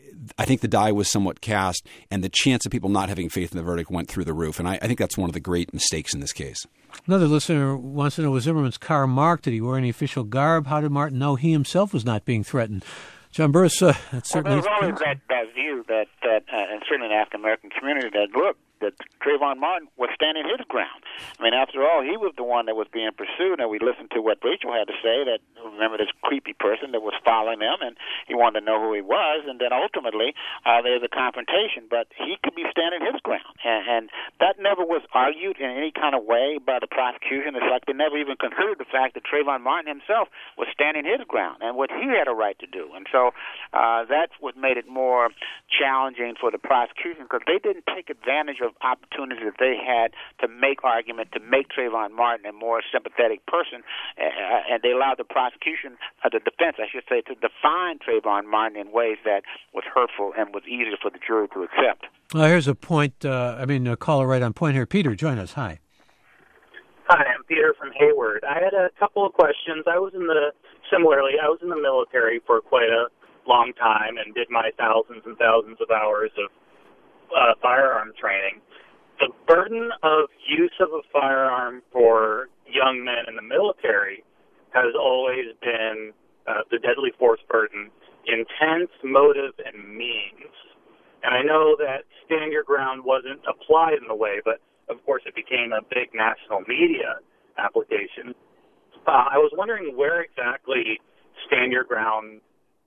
[SPEAKER 3] I think the die was somewhat cast, and the chance of people not having faith in the verdict went through the roof. And I, I think that's one of the great mistakes in this case.
[SPEAKER 2] Another listener wants to know, was Zimmerman's car marked? Did he wear any official garb? How did Martin know he himself was not being threatened? John Burris, uh, that's certainly...
[SPEAKER 4] Well, there's always that, that view that, that uh, and certainly in the African-American community, that, look, that Trayvon Martin was standing his ground. I mean, after all, he was the one that was being pursued, and we listened to what Rachel had to say, that, remember, this creepy person that was following them, and he wanted to know who he was, and then ultimately uh, there's a confrontation, but he could be standing his ground, and, and that never was argued in any kind of way by the prosecution. It's like they never even considered the fact that Trayvon Martin himself was standing his ground, and what he had a right to do, and so uh, that's what made it more challenging for the prosecution, because they didn't take advantage of opportunities that they had to make argument, to make Trayvon Martin a more sympathetic person, uh, and they allowed the prosecution, uh, the defense, I should say, to define Trayvon Martin in ways that was hurtful and was easier for the jury to accept.
[SPEAKER 2] Well, here's a point, uh, I mean, a caller right on point here. Peter, join us. Hi.
[SPEAKER 7] Hi, I'm Peter from Hayward. I had a couple of questions. I was in the, similarly, I was in the military for quite a long time and did my thousands and thousands of hours of uh, firearm training. The burden of use of a firearm for young men in the military has always been uh, the deadly force burden, intent, motive, and means. And I know that Stand Your Ground wasn't applied in the way, but of course it became a big national media application. Uh, I was wondering where exactly Stand Your Ground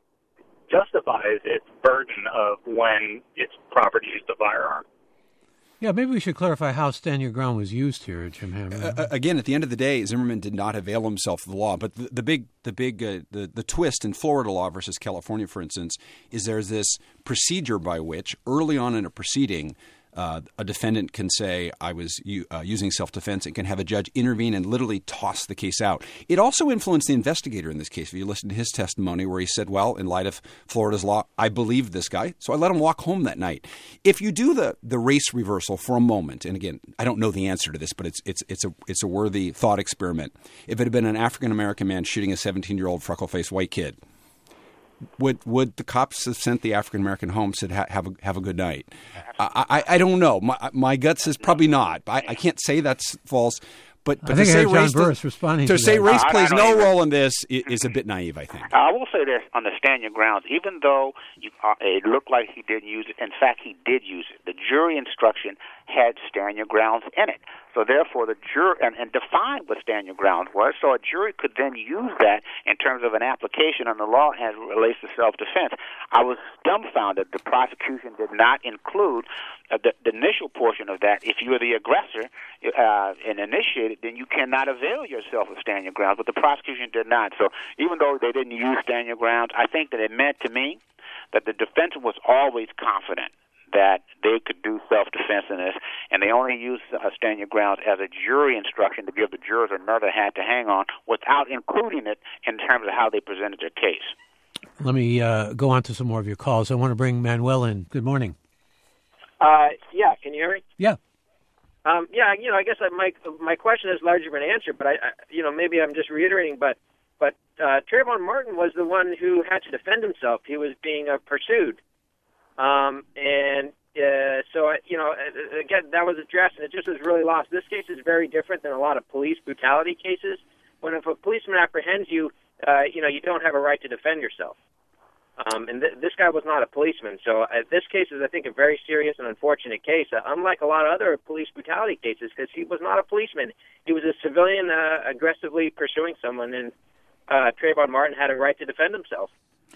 [SPEAKER 7] justifies its burden of when it's proper to use the firearm.
[SPEAKER 2] Yeah, maybe we should clarify how Stand Your Ground was used here, Jim Hammer.
[SPEAKER 3] Uh, again, at the end of the day, Zimmerman did not avail himself of the law. But the, the big, the big, uh, the the twist in Florida law versus California, for instance, is there's this procedure by which early on in a proceeding, Uh, a defendant can say, I was u- uh, using self-defense, and can have a judge intervene and literally toss the case out. It also influenced the investigator in this case. If you listen to his testimony where he said, well, in light of Florida's law, I believe this guy, so I let him walk home that night. If you do the, the race reversal for a moment, and again, I don't know the answer to this, but it's it's it's a it's a worthy thought experiment. If it had been an African-American man shooting a seventeen-year-old freckle-faced white kid, Would would the cops have sent the African American home, said ha- have a have a good night? I, I I don't know. My my gut says probably not. I, I can't say that's false. But, but
[SPEAKER 2] I think
[SPEAKER 3] to say
[SPEAKER 2] John
[SPEAKER 3] race
[SPEAKER 2] Burris
[SPEAKER 3] does,
[SPEAKER 2] responding
[SPEAKER 3] to
[SPEAKER 2] to
[SPEAKER 3] say
[SPEAKER 2] that.
[SPEAKER 3] race
[SPEAKER 4] I- I
[SPEAKER 3] plays
[SPEAKER 4] don't
[SPEAKER 3] no
[SPEAKER 4] either.
[SPEAKER 3] role in this is, is a bit naive, I think.
[SPEAKER 4] I will say this on the stand your grounds. Even though you, uh, it looked like he didn't use it, in fact, he did use it. The jury instruction had stand your grounds in it. So therefore, the jury and, and defined what stand your grounds was. So a jury could then use that in terms of an application on the law as it relates to self-defense. I was dumbfounded. The prosecution did not include uh, the, the initial portion of that. If you are the aggressor uh, and initiated, then you cannot avail yourself of stand your grounds. But the prosecution did not. So even though they didn't use stand your grounds, I think that it meant to me that the defense was always confident that they could do self-defense in this, and they only used uh, stand your grounds as a jury instruction to give the jurors another hat to hang on without including it in terms of how they presented their case.
[SPEAKER 2] Let me uh, go on to some more of your calls. I want to bring Manuel in. Good morning.
[SPEAKER 8] Uh, yeah, can you hear me?
[SPEAKER 2] Yeah.
[SPEAKER 8] Um, yeah, you know, I guess I, my my question has largely been answered, but I, I, you know, maybe I'm just reiterating. But but uh, Trayvon Martin was the one who had to defend himself. He was being uh, pursued. Um, and uh, so, you know, again, that was addressed, and it just was really lost. This case is very different than a lot of police brutality cases. When if a policeman apprehends you, uh, you know, you don't have a right to defend yourself. Um, and th- this guy was not a policeman. So uh, this case is, I think, a very serious and unfortunate case, uh, unlike a lot of other police brutality cases, because he was not a policeman. He was a civilian uh, aggressively pursuing someone, and uh, Trayvon Martin had a right to defend himself.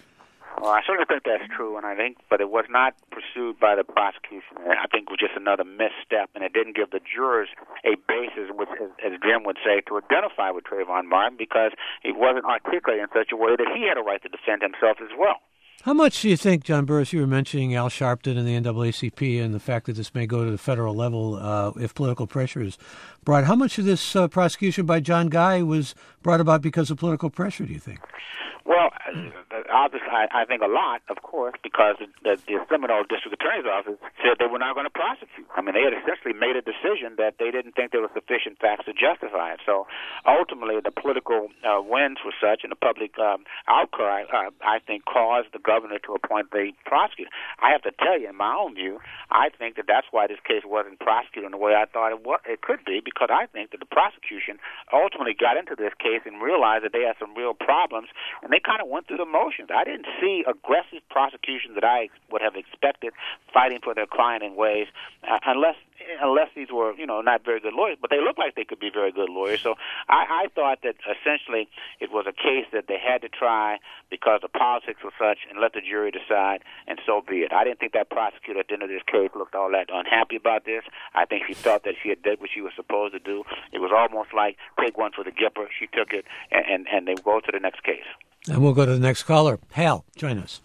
[SPEAKER 4] Well, I certainly think that's true, and I think, but it was not pursued by the prosecution. I think it was just another misstep, and it didn't give the jurors a basis, which, as, as Jim would say, to identify with Trayvon Martin, because he wasn't articulated in such a way that he had a right to defend himself as well.
[SPEAKER 2] How much do you think, John Burris, you were mentioning Al Sharpton and the N double A C P and the fact that this may go to the federal level uh, if political pressure is brought, how much of this uh, prosecution by John Guy was brought about because of political pressure, do you think?
[SPEAKER 4] Well, obviously, I, I think a lot, of course, because the, the Seminole District Attorney's Office said they were not going to prosecute. I mean, they had essentially made a decision that they didn't think there were sufficient facts to justify it. So ultimately, the political uh, winds were such, and the public um, outcry, uh, I think, caused the governor to appoint the prosecutor. I have to tell you, in my own view, I think that that's why this case wasn't prosecuted in the way I thought it, was, it could be, because I think that the prosecution ultimately got into this case and realized that they had some real problems, and they kind of went through the motions. I didn't see aggressive prosecutions that I would have expected fighting for their client in ways, uh, unless unless these were, you know, not very good lawyers, but they look like they could be very good lawyers. So I, I thought that essentially it was a case that they had to try because the politics were such, and let the jury decide, and so be it. I didn't think that prosecutor at the end of this case looked all that unhappy about this. I think she felt that she had did what she was supposed to do. It was almost like take one for the Gipper. She took it, and, and, and they go to the next case.
[SPEAKER 2] And we'll go to the next caller. Hal, join us.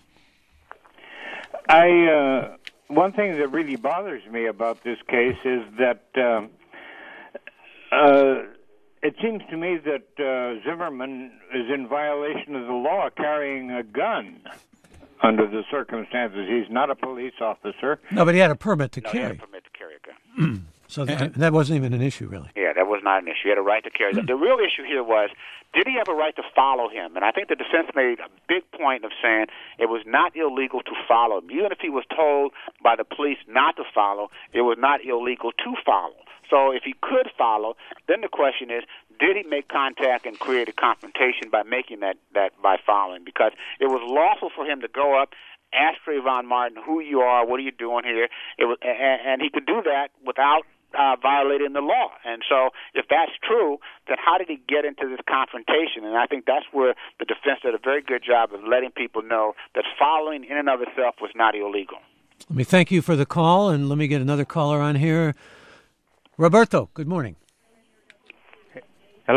[SPEAKER 9] I uh, one thing that really bothers me about this case is that um, uh, it seems to me that uh, Zimmerman is in violation of the law carrying a gun under the circumstances. He's not a police officer.
[SPEAKER 2] No, but he had a permit to
[SPEAKER 4] no,
[SPEAKER 2] carry.
[SPEAKER 4] He had a permit to carry a gun.
[SPEAKER 2] So th- that wasn't even an issue, really.
[SPEAKER 4] Yeah, that was not an issue. He had a right to carry. The, the real issue here was, did he have a right to follow him? And I think the defense made a big point of saying it was not illegal to follow him. Even if he was told by the police not to follow, it was not illegal to follow. So if he could follow, then the question is, did he make contact and create a confrontation by making that, that by following? Because it was lawful for him to go up, ask Trayvon Martin who you are, what are you doing here, it was, and, and he could do that without Uh, violating the law. And so if that's true, then how did he get into this confrontation? And I think that's where the defense did a very good job of letting people know that following in and of itself was not illegal.
[SPEAKER 2] Let me thank you for the call, and let me get another caller on here. Roberto, good morning.
[SPEAKER 10] Hello?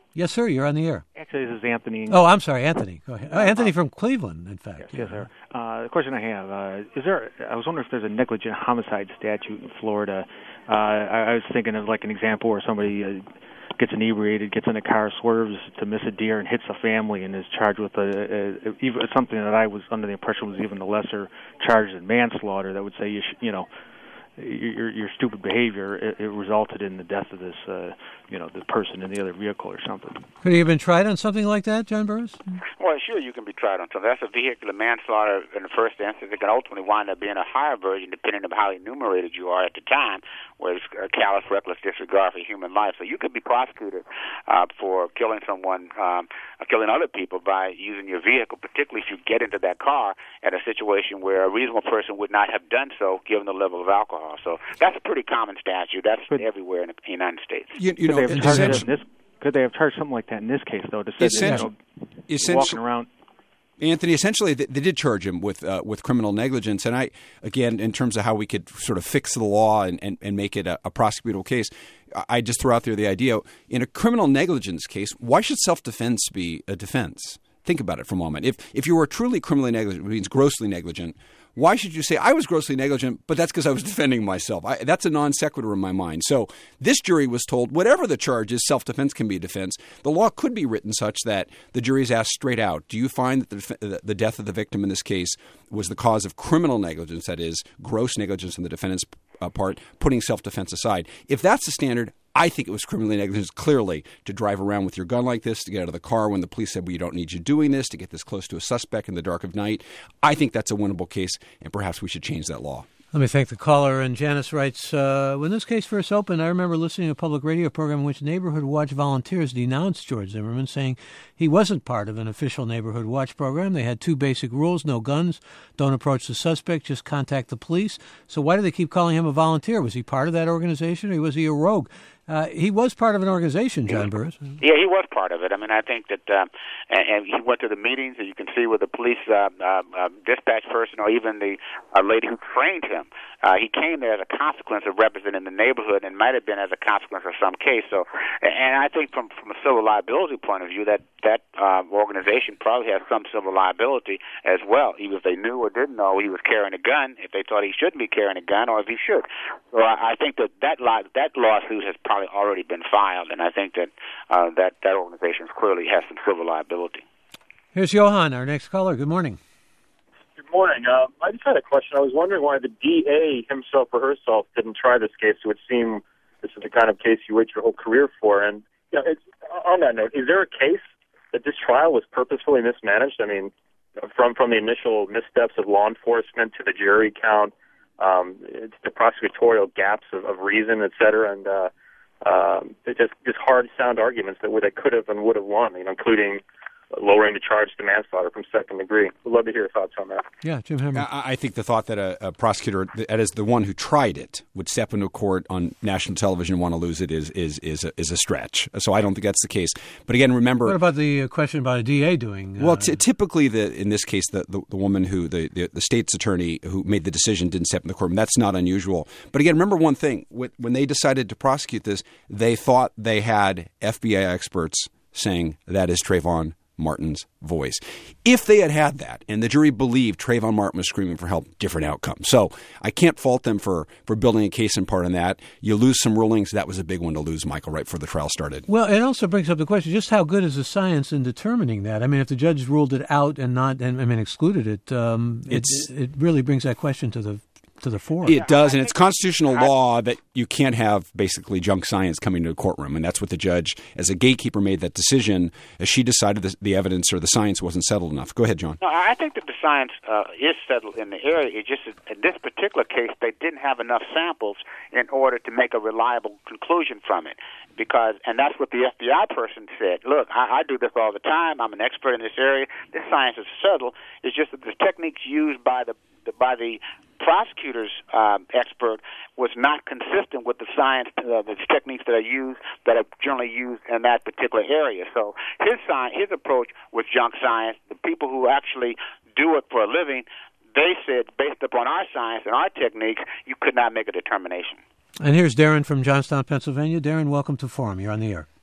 [SPEAKER 2] Yes, sir. You're on the air.
[SPEAKER 10] Actually, this is Anthony.
[SPEAKER 2] Oh, I'm sorry, Anthony. Go ahead. Oh, Anthony from Cleveland, in fact.
[SPEAKER 10] Yes, yes sir. Uh, the question I have uh, is there. I was wondering if there's a negligent homicide statute in Florida. Uh, I, I was thinking of like an example where somebody uh, gets inebriated, gets in a car, swerves to miss a deer, and hits a family, and is charged with a, a, a even something that I was under the impression was even a lesser charge than manslaughter. That would say you sh- you know. Your, your stupid behavior it, it resulted in the death of this, uh, you know, the person in the other vehicle or something.
[SPEAKER 2] Could he have been tried on something like that, John Burris?
[SPEAKER 4] Well, sure, you can be tried on something. That's a vehicular manslaughter in the first instance. It can ultimately wind up being a higher version, depending on how enumerated you are at the time, where it's a callous, reckless disregard for human life. So you could be prosecuted uh, for killing someone, um, killing other people by using your vehicle, particularly if you get into that car at a situation where a reasonable person would not have done so, given the level of alcohol. So that's a pretty common statute. That's but, everywhere in the United States.
[SPEAKER 3] You, you
[SPEAKER 10] could,
[SPEAKER 3] know,
[SPEAKER 10] they have charged this, could they have charged something like that in this case, though? To say that, you know, walking around.
[SPEAKER 3] Anthony, essentially, they, they did charge him with uh, with criminal negligence. And I, again, in terms of how we could sort of fix the law and, and, and make it a, a prosecutable case, I just throw out there the idea, in a criminal negligence case, why should self-defense be a defense? Think about it for a moment. If if you were truly criminally negligent, which means grossly negligent, why should you say, I was grossly negligent, but that's because I was defending myself? I, that's a non sequitur in my mind. So this jury was told whatever the charge is, self-defense can be a defense. The law could be written such that the jury is asked straight out, do you find that the, the death of the victim in this case was the cause of criminal negligence, that is, gross negligence on the defendant's uh, part, putting self-defense aside? If that's the standard, I think it was criminally negligent, clearly, to drive around with your gun like this, to get out of the car when the police said, well, you don't need you doing this, to get this close to a suspect in the dark of night. I think that's a winnable case, and perhaps we should change that law.
[SPEAKER 2] Let me thank the caller. And Janice writes, uh, when this case first opened, I remember listening to a public radio program in which Neighborhood Watch volunteers denounced George Zimmerman, saying he wasn't part of an official Neighborhood Watch program. They had two basic rules: no guns, don't approach the suspect, just contact the police. So why do they keep calling him a volunteer? Was he part of that organization, or was he a rogue? Uh, he was part of an organization, John Burris.
[SPEAKER 4] Yeah, he was part of it. I mean, I think that, uh, and, and he went to the meetings, and you can see with the police uh, uh, uh, dispatch person, or even the uh, lady who trained him. Uh, he came there as a consequence of representing the neighborhood, and might have been as a consequence of some case. So, and I think from from a civil liability point of view, that that uh, organization probably has some civil liability as well, either if they knew or didn't know he was carrying a gun, if they thought he shouldn't be carrying a gun, or if he should. So I, I think that that, li- that lawsuit has probably already been filed, and I think that uh, that that organization clearly has some civil liability.
[SPEAKER 2] Here's Johan, our next caller. Good morning.
[SPEAKER 11] Good morning. Uh, I just had a question. I was wondering why the D A himself or herself didn't try this case. It would seem this is the kind of case you wait your whole career for. And you know, it's, on that note, is there a case that this trial was purposefully mismanaged? I mean, from from the initial missteps of law enforcement to the jury count, um, it's the prosecutorial gaps of, of reason, et cetera, and uh, um, just just hard sound arguments that they could have and would have won, you know, including lowering the charge to manslaughter from second degree. We'd love to hear your thoughts on that.
[SPEAKER 2] Yeah, Jim Hammer.
[SPEAKER 3] I, I think the thought that a, a prosecutor, that is the one who tried it, would step into court on national television and want to lose it is is is a, is a stretch. So I don't think that's the case. But again, remember.
[SPEAKER 2] What about the question about a D A doing?
[SPEAKER 3] Well,
[SPEAKER 2] uh,
[SPEAKER 3] t- typically, the in this case, the, the, the woman who the, the, the state's attorney who made the decision didn't step in the courtroom. That's not unusual. But again, remember one thing: when they decided to prosecute this, they thought they had F B I experts saying that is Trayvon Martin's voice. If they had had that and the jury believed Trayvon Martin was screaming for help, different outcome. So I can't fault them for, for building a case in part on that. You lose some rulings. That was a big one to lose, Michael, right before the trial started.
[SPEAKER 2] Well, it also brings up the question, just how good is the science in determining that? I mean, if the judge ruled it out and not, and I mean, excluded it, um, it's, it, it really brings that question to the to the fore.
[SPEAKER 3] It does, and it's constitutional law that you can't have basically junk science coming to a courtroom, and that's what the judge, as a gatekeeper, made that decision as she decided the, the evidence or the science wasn't settled enough. Go ahead, John.
[SPEAKER 4] No, I think that the science uh, is settled in the area. It just, in this particular case, they didn't have enough samples in order to make a reliable conclusion from it. Because, and that's what the F B I person said. Look, I, I do this all the time. I'm an expert in this area. This science is settled. It's just that the techniques used by the, the by the prosecutor's um, expert was not consistent with the science, uh, the techniques that are used, that are generally used in that particular area. So his science, his approach was junk science. The people who actually do it for a living, they said, based upon our science and our techniques, you could not make a determination.
[SPEAKER 2] And here's Darren from Johnstown, Pennsylvania. Darren, welcome to Forum. You're on the air.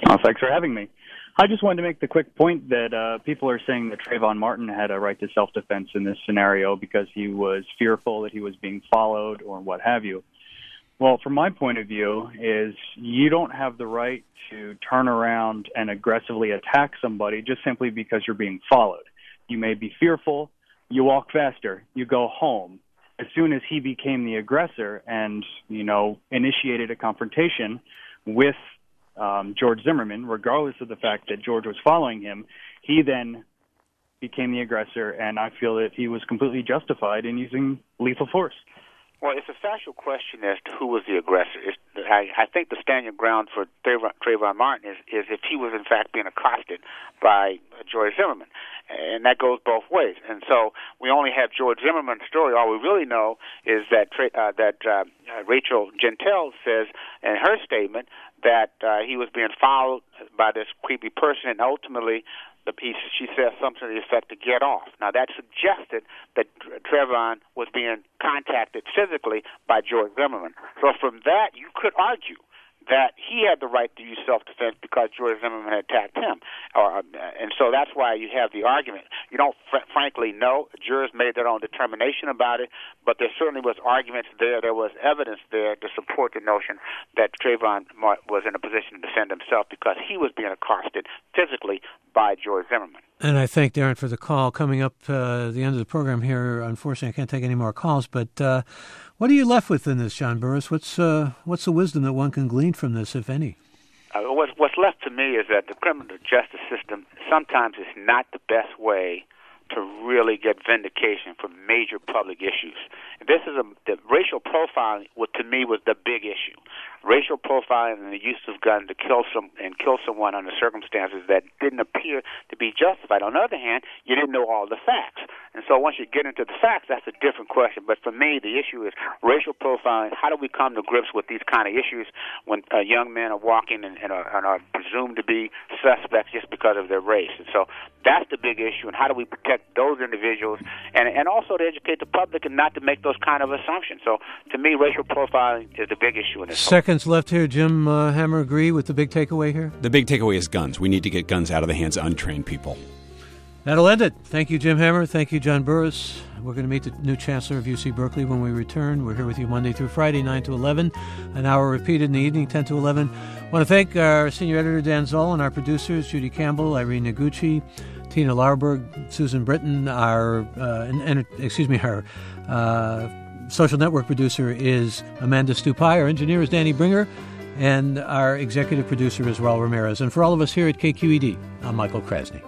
[SPEAKER 12] Oh, thanks for having me. I just wanted to make the quick point that uh, people are saying that Trayvon Martin had a right to self-defense in this scenario because he was fearful that he was being followed or what have you. Well, from my point of view, is you don't have the right to turn around and aggressively attack somebody just simply because you're being followed. You may be fearful, you walk faster, you go home. As soon as he became the aggressor and, you know, initiated a confrontation with um, George Zimmerman, regardless of the fact that George was following him, he then became the aggressor, and I feel that he was completely justified in using lethal force.
[SPEAKER 4] Well, it's a factual question as to who was the aggressor. It's, I, I think the stand your ground for Trayvon, Trayvon Martin is, is if he was, in fact, being accosted by George Zimmerman. And that goes both ways. And so we only have George Zimmerman's story. All we really know is that uh, that uh, Rachel Gentile says in her statement that uh, he was being followed by this creepy person, and ultimately the piece, she says something to the effect to get off. Now, that suggested that Trayvon was being contacted physically by George Zimmerman. So from that, you could argue that he had the right to use self-defense because George Zimmerman had attacked him. Or, and so that's why you have the argument. You don't fr- frankly know. Jurors made their own determination about it, but there certainly was arguments there. There was evidence there to support the notion that Trayvon was in a position to defend himself because he was being accosted physically by George Zimmerman.
[SPEAKER 2] And I thank Darren for the call. Coming up uh, the end of the program here, unfortunately, I can't take any more calls, but uh, what are you left with in this, John Burris? What's uh, what's the wisdom that one can glean from this, if any?
[SPEAKER 4] Uh, what's, what's left to me is that the criminal justice system sometimes is not the best way to really get vindication for major public issues. This is a the racial profiling, what to me was the big issue. Racial profiling and the use of guns to kill some and kill someone under circumstances that didn't appear to be justified. On the other hand, you didn't know all the facts, and so once you get into the facts, that's a different question. But for me, the issue is racial profiling. How do we come to grips with these kind of issues when uh, young men are walking and, and, are, and are presumed to be suspects just because of their race? And so that's the big issue. And how do we protect those individuals and and also to educate the public and not to make those kind of assumptions? So to me, racial profiling is the big issue in this.
[SPEAKER 2] Seconds left here. Jim uh, Hammer, agree with the big takeaway here?
[SPEAKER 3] The big takeaway is guns. We need to get guns out of the hands of untrained people.
[SPEAKER 2] That'll end it. Thank you, Jim Hammer. Thank you, John Burris. We're going to meet the new chancellor of U C Berkeley when we return. We're here with you Monday through Friday, nine to eleven, an hour repeated in the evening, ten to eleven. I want to thank our senior editor, Dan Zoll, and our producers, Judy Campbell, Irene Noguchi, Tina Lauerberg, Susan Britton. Our, uh, and, and, excuse me, our uh, social network producer is Amanda Stupai. Our engineer is Danny Bringer. And our executive producer is Raul Ramirez. And for all of us here at K Q E D, I'm Michael Krasny.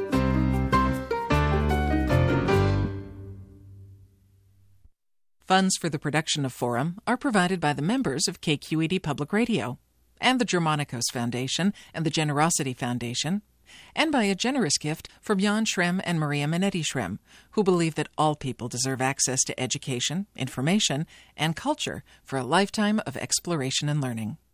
[SPEAKER 13] Funds for the production of Forum are provided by the members of K Q E D Public Radio and the Germanicos Foundation and the Generosity Foundation, and by a generous gift from Jan Schrem and Maria Minetti Schrem, who believe that all people deserve access to education, information, and culture for a lifetime of exploration and learning.